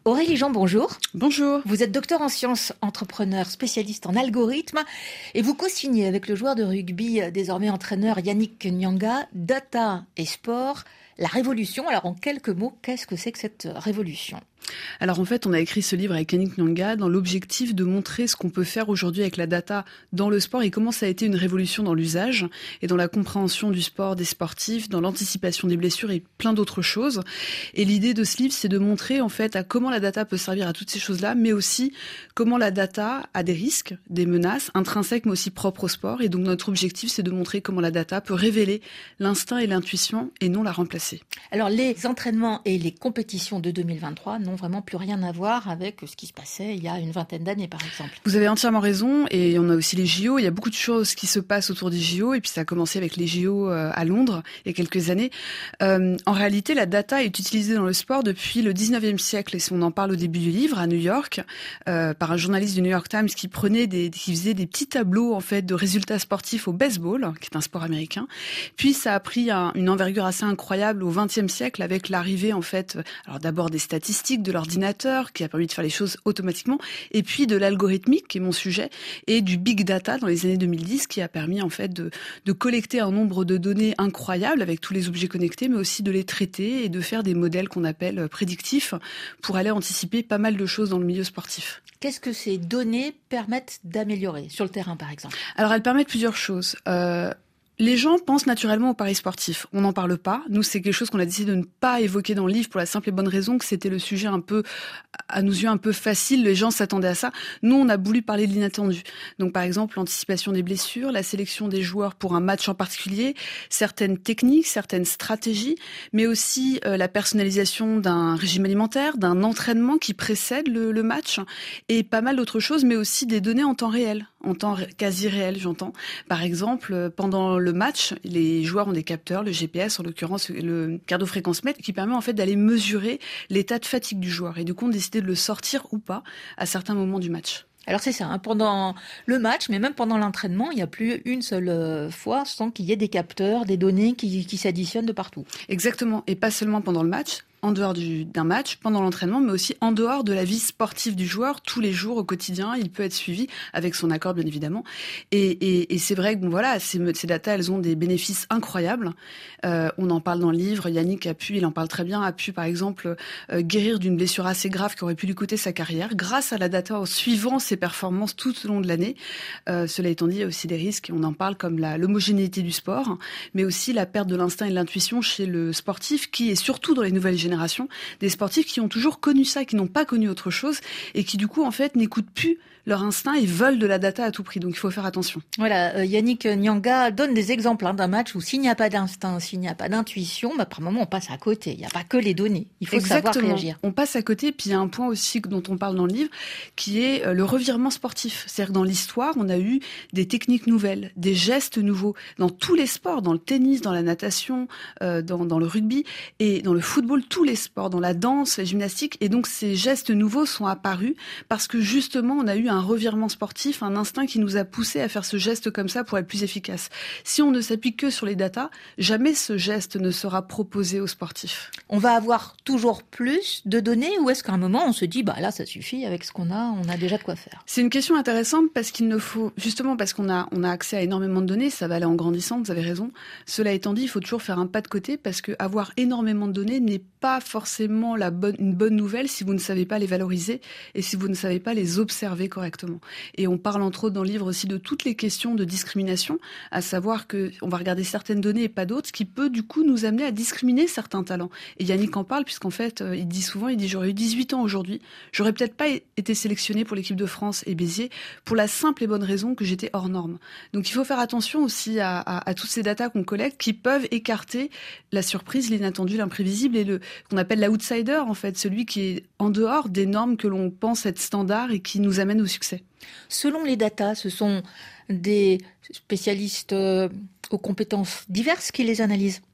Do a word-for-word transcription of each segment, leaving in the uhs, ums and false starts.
Aurélie Jean, bonjour. Bonjour. Vous êtes docteur en sciences, entrepreneur, spécialiste en algorithmes et vous co-signez avec le joueur de rugby, désormais entraîneur Yannick Nyanga, Data et Sport, la révolution. Alors en quelques mots, qu'est-ce que c'est que cette révolution ? Alors en fait, on a écrit ce livre avec Yannick Nyanga dans l'objectif de montrer ce qu'on peut faire aujourd'hui avec la data dans le sport et comment ça a été une révolution dans l'usage et dans la compréhension du sport, des sportifs, dans l'anticipation des blessures et plein d'autres choses. Et l'idée de ce livre, c'est de montrer en fait à comment la data peut servir à toutes ces choses-là, mais aussi comment la data a des risques, des menaces intrinsèques mais aussi propres au sport. Et donc notre objectif, c'est de montrer comment la data peut révéler l'instinct et l'intuition et non la remplacer. Alors les entraînements et les compétitions de deux mille vingt-trois n'ont vraiment plus rien à voir avec ce qui se passait il y a une vingtaine d'années, par exemple. Vous avez entièrement raison, et on a aussi les J O. Il y a beaucoup de choses qui se passent autour des J O, et puis ça a commencé avec les J O à Londres il y a quelques années. Euh, en réalité, la data est utilisée dans le sport depuis le dix-neuvième siècle, et on en parle au début du livre, à New York, euh, par un journaliste du New York Times qui prenait des, qui faisait des petits tableaux en fait de résultats sportifs au baseball, qui est un sport américain. Puis ça a pris un, une envergure assez incroyable au vingtième siècle avec l'arrivée en fait, alors d'abord des statistiques, de l'ordinateur qui a permis de faire les choses automatiquement, et puis de l'algorithmique qui est mon sujet, et du big data dans les années deux mille dix qui a permis en fait de, de collecter un nombre de données incroyables avec tous les objets connectés, mais aussi de les traiter et de faire des modèles qu'on appelle prédictifs pour aller anticiper pas mal de choses dans le milieu sportif. Qu'est-ce que ces données permettent d'améliorer sur le terrain, par exemple ? Alors elles permettent plusieurs choses. Euh, Les gens pensent naturellement au paris sportif. On n'en parle pas. Nous, c'est quelque chose qu'on a décidé de ne pas évoquer dans le livre pour la simple et bonne raison que c'était le sujet un peu, à nos yeux, un peu facile. Les gens s'attendaient à ça. Nous, on a voulu parler de l'inattendu. Donc, par exemple, l'anticipation des blessures, la sélection des joueurs pour un match en particulier, certaines techniques, certaines stratégies, mais aussi euh, la personnalisation d'un régime alimentaire, d'un entraînement qui précède le, le match et pas mal d'autres choses, mais aussi des données en temps réel, en temps ré- quasi réel, j'entends. Par exemple, pendant le match, les joueurs ont des capteurs, le G P S, en l'occurrence le cardiofréquencemètre, qui permet en fait d'aller mesurer l'état de fatigue du joueur. Et du coup, on a décidé de le sortir ou pas à certains moments du match. Alors c'est ça, hein, pendant le match, mais même pendant l'entraînement, il n'y a plus une seule fois sans qu'il y ait des capteurs, des données qui, qui s'additionnent de partout. Exactement, et pas seulement pendant le match, en dehors du, d'un match, pendant l'entraînement, mais aussi en dehors de la vie sportive du joueur, tous les jours, au quotidien, il peut être suivi, avec son accord bien évidemment. Et, et, et c'est vrai que bon, voilà, ces, ces datas, elles ont des bénéfices incroyables. Euh, on en parle dans le livre, Yannick a pu, il en parle très bien, a pu par exemple euh, guérir d'une blessure assez grave qui aurait pu lui coûter sa carrière, grâce à la data, en suivant ses performances tout au long de l'année. Euh, cela étant dit, il y a aussi des risques, et on en parle comme la, l'homogénéité du sport, mais aussi la perte de l'instinct et de l'intuition chez le sportif, qui est surtout dans les nouvelles générations, des sportifs qui ont toujours connu ça, qui n'ont pas connu autre chose et qui du coup en fait n'écoutent plus leur instinct et veulent de la data à tout prix. Donc il faut faire attention. Voilà, euh, Yannick Nyanga donne des exemples hein, d'un match où s'il n'y a pas d'instinct, s'il n'y a pas d'intuition, bah, par moment on passe à côté. Il n'y a pas que les données. Il faut Exactement. savoir réagir. On passe à côté. Puis il y a un point aussi dont on parle dans le livre, qui est le revirement sportif. C'est-à-dire que dans l'histoire, on a eu des techniques nouvelles, des gestes nouveaux dans tous les sports, dans le tennis, dans la natation, euh, dans, dans le rugby et dans le football, tous les sports, dans la danse, la gymnastique. Et donc ces gestes nouveaux sont apparus parce que justement on a eu un revirement sportif, un instinct qui nous a poussé à faire ce geste comme ça pour être plus efficace. Si on ne s'appuie que sur les datas, jamais ce geste ne sera proposé aux sportifs. On va avoir toujours plus de données ou est-ce qu'à un moment on se dit bah là ça suffit avec ce qu'on a, on a déjà de quoi faire? C'est une question intéressante parce qu'il ne faut, justement parce qu'on a, on a accès à énormément de données, ça va aller en grandissant, vous avez raison. Cela étant dit, il faut toujours faire un pas de côté parce que avoir énormément de données n'est pas forcément la bonne, une bonne nouvelle si vous ne savez pas les valoriser et si vous ne savez pas les observer correctement. Et on parle entre autres dans le livre aussi de toutes les questions de discrimination, à savoir que on va regarder certaines données et pas d'autres, ce qui peut du coup nous amener à discriminer certains talents. Et Yannick en parle puisqu'en fait, euh, il dit souvent, il dit j'aurais eu dix-huit ans aujourd'hui, j'aurais peut-être pas été sélectionné pour l'équipe de France et Béziers pour la simple et bonne raison que j'étais hors norme. Donc il faut faire attention aussi à, à, à toutes ces datas qu'on collecte qui peuvent écarter la surprise, l'inattendu, l'imprévisible et le qu'on appelle l'outsider en fait, celui qui est en dehors des normes que l'on pense être standard et qui nous amène au succès. Selon les datas, ce sont des spécialistes euh, aux compétences diverses qui les analysent.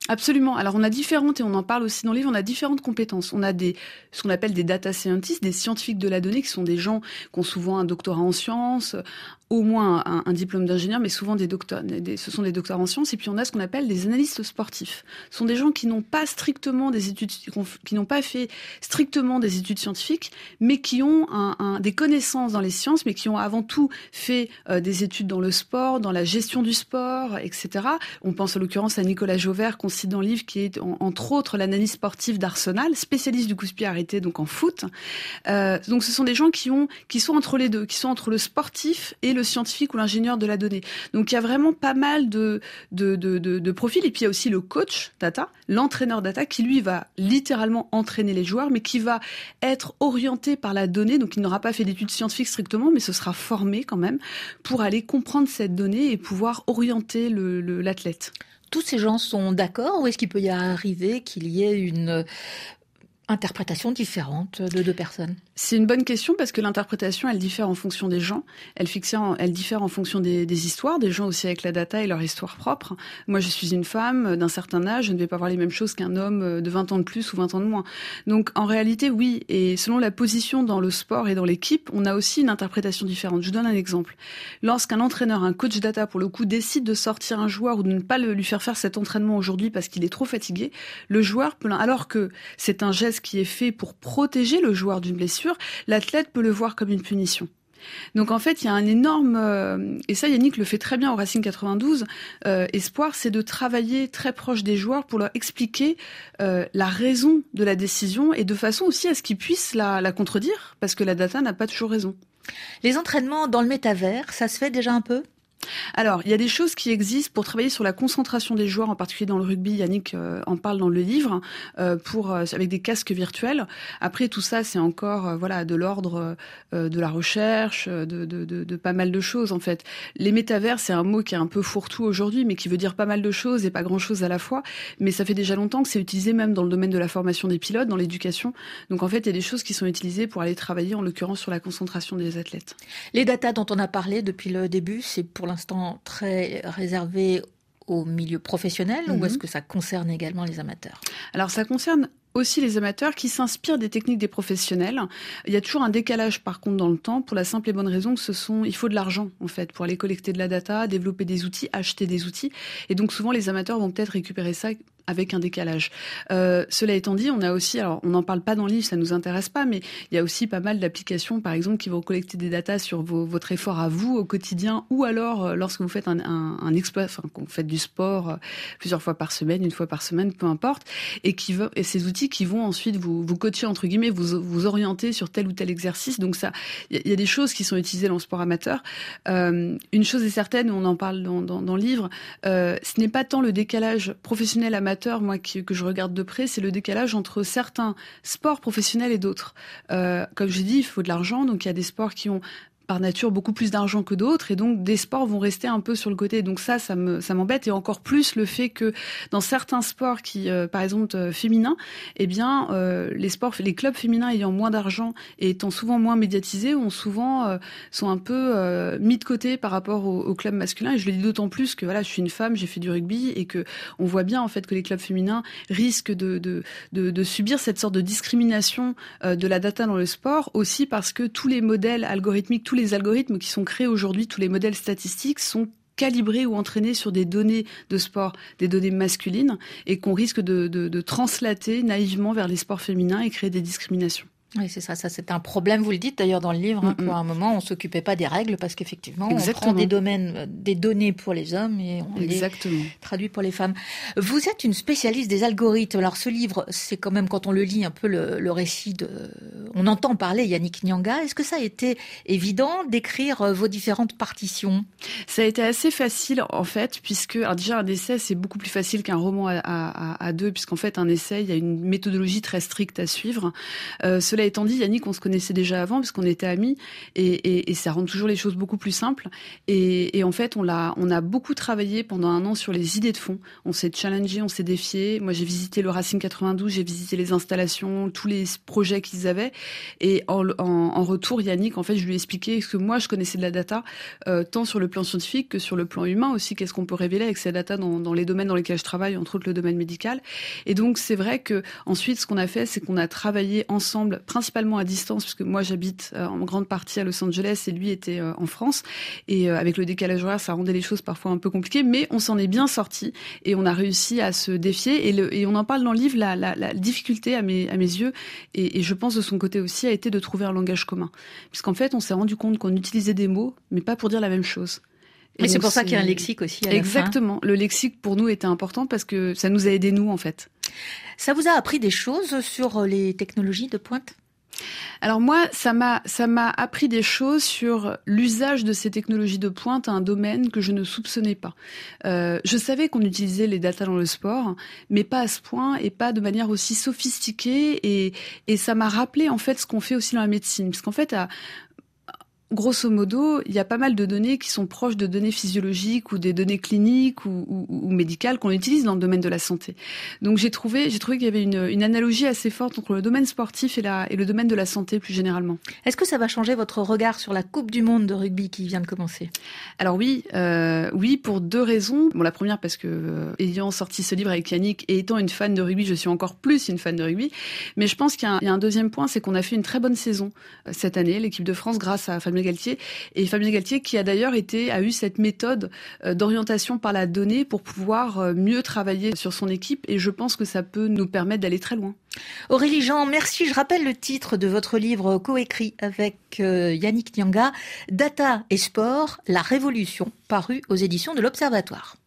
Absolument. Alors on a différentes, et on en parle aussi dans le livre, on a différentes compétences. On a des, ce qu'on appelle des data scientists, des scientifiques de la donnée, qui sont des gens qui ont souvent un doctorat en sciences, au moins un, un diplôme d'ingénieur, mais souvent des docteurs, des, ce sont des docteurs en sciences. Et puis on a ce qu'on appelle des analystes sportifs. Ce sont des gens qui n'ont pas strictement des études, qui n'ont pas fait strictement des études scientifiques, mais qui ont un, un, des connaissances dans les sciences, mais qui ont avant tout fait euh, des études dans le sport, dans la gestion du sport, et cetera. On pense en l'occurrence à Nicolas Jauvert, qu'on cite dans le livre, qui est en, entre autres l'analyste sportif d'Arsenal, spécialiste du coup-de-pied arrêté, donc en foot. Euh, donc ce sont des gens qui ont, qui sont entre les deux, qui sont entre le sportif et le scientifique ou l'ingénieur de la donnée. Donc il y a vraiment pas mal de, de, de, de, de profils. Et puis il y a aussi le coach data, l'entraîneur data, qui lui va littéralement entraîner les joueurs, mais qui va être orienté par la donnée. Donc il n'aura pas fait d'études scientifiques strictement, mais ce sera formé quand même pour aller comprendre cette donnée et pouvoir orienter le, le, l'athlète. Tous ces gens sont d'accord, ou est-ce qu'il peut y arriver qu'il y ait une interprétation différente de deux personnes? C'est une bonne question, parce que l'interprétation, elle diffère en fonction des gens, elle, fixe en, elle diffère en fonction des, des histoires, des gens aussi avec la data et leur histoire propre. Moi, je suis une femme d'un certain âge, je ne vais pas voir les mêmes choses qu'un homme de vingt ans de plus ou vingt ans de moins. Donc, en réalité, oui, et selon la position dans le sport et dans l'équipe, on a aussi une interprétation différente. Je vous donne un exemple. Lorsqu'un entraîneur, un coach data, pour le coup, décide de sortir un joueur ou de ne pas le, lui faire faire cet entraînement aujourd'hui parce qu'il est trop fatigué, le joueur peut, alors que c'est un geste qui est fait pour protéger le joueur d'une blessure, l'athlète peut le voir comme une punition. Donc en fait, il y a un énorme... Euh, et ça, Yannick le fait très bien au Racing quatre-vingt-douze, euh, Espoir, c'est de travailler très proche des joueurs pour leur expliquer euh, la raison de la décision, et de façon aussi à ce qu'ils puissent la, la contredire, parce que la data n'a pas toujours raison. Les entraînements dans le métavers, ça se fait déjà un peu ? Alors, il y a des choses qui existent pour travailler sur la concentration des joueurs, en particulier dans le rugby. Yannick euh, en parle dans le livre, euh, pour euh, avec des casques virtuels. Après, tout ça, c'est encore euh, voilà de l'ordre euh, de la recherche, de, de, de, de pas mal de choses en fait. Les métavers, c'est un mot qui est un peu fourre-tout aujourd'hui, mais qui veut dire pas mal de choses et pas grand-chose à la fois. Mais ça fait déjà longtemps que c'est utilisé même dans le domaine de la formation des pilotes, dans l'éducation. Donc en fait, il y a des choses qui sont utilisées pour aller travailler, en l'occurrence, sur la concentration des athlètes. Les datas dont on a parlé depuis le début, c'est pour l'instant très réservé au milieu professionnel, mmh. ou est-ce que ça concerne également les amateurs ? Alors ça concerne aussi les amateurs qui s'inspirent des techniques des professionnels. Il y a toujours un décalage par contre dans le temps, pour la simple et bonne raison que ce sont, il faut de l'argent en fait pour aller collecter de la data, développer des outils, acheter des outils, et donc souvent les amateurs vont peut-être récupérer ça avec un décalage. Euh, cela étant dit, on a aussi, alors on n'en parle pas dans le livre, ça nous intéresse pas, mais il y a aussi pas mal d'applications, par exemple, qui vont collecter des datas sur vos, votre effort à vous au quotidien, ou alors euh, lorsque vous faites un, un, un exploit, enfin, quand vous faites du sport euh, plusieurs fois par semaine, une fois par semaine, peu importe, et qui veut, et ces outils qui vont ensuite vous, vous coacher entre guillemets, vous, vous orienter sur tel ou tel exercice. Donc ça, il y, y a des choses qui sont utilisées dans le sport amateur. Euh, une chose est certaine, on en parle dans, dans, dans le livre, euh, ce n'est pas tant le décalage professionnel amateur, moi, qui, que je regarde de près, c'est le décalage entre certains sports professionnels et d'autres. Euh, comme j'ai dit, il faut de l'argent, donc il y a des sports qui ont par nature beaucoup plus d'argent que d'autres, et donc des sports vont rester un peu sur le côté. Donc ça, ça me, ça m'embête, et encore plus le fait que dans certains sports qui, euh, par exemple, euh, féminins, eh bien, euh, les sports, les clubs féminins ayant moins d'argent et étant souvent moins médiatisés, ont souvent, euh, sont un peu euh, mis de côté par rapport aux, aux clubs masculins. Et je le dis d'autant plus que voilà, je suis une femme, j'ai fait du rugby, et que on voit bien en fait que les clubs féminins risquent de, de, de, de subir cette sorte de discrimination euh, de la data dans le sport, aussi parce que tous les modèles algorithmiques, tous les Les algorithmes qui sont créés aujourd'hui, tous les modèles statistiques sont calibrés ou entraînés sur des données de sport, des données masculines, et qu'on risque de, de, de translater naïvement vers les sports féminins et créer des discriminations. Oui, c'est ça, ça c'est un problème, vous le dites d'ailleurs dans le livre, hein, mm-hmm. pour un moment on ne s'occupait pas des règles parce qu'effectivement Exactement. on prend des, domaines, des données pour les hommes et on Exactement. les traduit pour les femmes. Vous êtes une spécialiste des algorithmes, alors ce livre c'est quand même, quand on le lit, un peu le, le récit de... On entend parler Yannick Nyanga, est-ce que ça a été évident d'écrire vos différentes partitions ? Ça a été assez facile en fait, puisque alors déjà un essai c'est beaucoup plus facile qu'un roman à, à, à deux, puisqu'en fait un essai il y a une méthodologie très stricte à suivre. Euh, cela cela étant dit, Yannick, on se connaissait déjà avant parce qu'on était amis et, et, et ça rend toujours les choses beaucoup plus simples. Et, et en fait, on l'a, on a beaucoup travaillé pendant un an sur les idées de fond. On s'est challengé, on s'est défié. Moi, j'ai visité le Racing quatre-vingt-douze, j'ai visité les installations, tous les projets qu'ils avaient. Et en, en, en retour, Yannick, en fait, je lui ai expliqué ce que moi, je connaissais de la data, euh, tant sur le plan scientifique que sur le plan humain aussi. Qu'est-ce qu'on peut révéler avec ces data dans, dans les domaines dans lesquels je travaille, entre autres le domaine médical. Et donc, c'est vrai que ensuite, ce qu'on a fait, c'est qu'on a travaillé ensemble, principalement à distance, puisque moi, j'habite euh, en grande partie à Los Angeles et lui était euh, en France. Et euh, avec le décalage horaire, ça rendait les choses parfois un peu compliquées, mais on s'en est bien sorti et on a réussi à se défier. Et, le, et on en parle dans le livre, la, la, la difficulté à mes, à mes yeux, et, et je pense de son côté aussi, a été de trouver un langage commun. Puisqu'en fait, on s'est rendu compte qu'on utilisait des mots, mais pas pour dire la même chose. Et mais c'est pour ça qu'il y a un lexique aussi à la Exactement. fin. Le lexique, pour nous, était important parce que ça nous a aidés, nous, en fait. Ça vous a appris des choses sur les technologies de pointe ? Alors moi, ça m'a ça m'a appris des choses sur l'usage de ces technologies de pointe à un domaine que je ne soupçonnais pas. Euh, je savais qu'on utilisait les data dans le sport, mais pas à ce point et pas de manière aussi sophistiquée. Et, et ça m'a rappelé en fait ce qu'on fait aussi dans la médecine, parce qu'en fait, à grosso modo, il y a pas mal de données qui sont proches de données physiologiques ou des données cliniques ou, ou, ou médicales qu'on utilise dans le domaine de la santé. Donc j'ai trouvé, j'ai trouvé qu'il y avait une, une analogie assez forte entre le domaine sportif et, la, et le domaine de la santé plus généralement. Est-ce que ça va changer votre regard sur la Coupe du Monde de rugby qui vient de commencer ? Alors oui, euh, oui pour deux raisons. Bon, la première parce que euh, ayant sorti ce livre avec Yannick et étant une fan de rugby, je suis encore plus une fan de rugby. Mais je pense qu'il y a un, il y a un deuxième point, c'est qu'on a fait une très bonne saison euh, cette année, l'équipe de France, grâce à Fabien Galtier. Et Fabien Galtier qui a d'ailleurs été, a eu cette méthode d'orientation par la donnée pour pouvoir mieux travailler sur son équipe. Et je pense que ça peut nous permettre d'aller très loin. Aurélie Jean, merci. Je rappelle le titre de votre livre coécrit avec Yannick Nyanga, Data et sport, la révolution, paru aux éditions de l'Observatoire.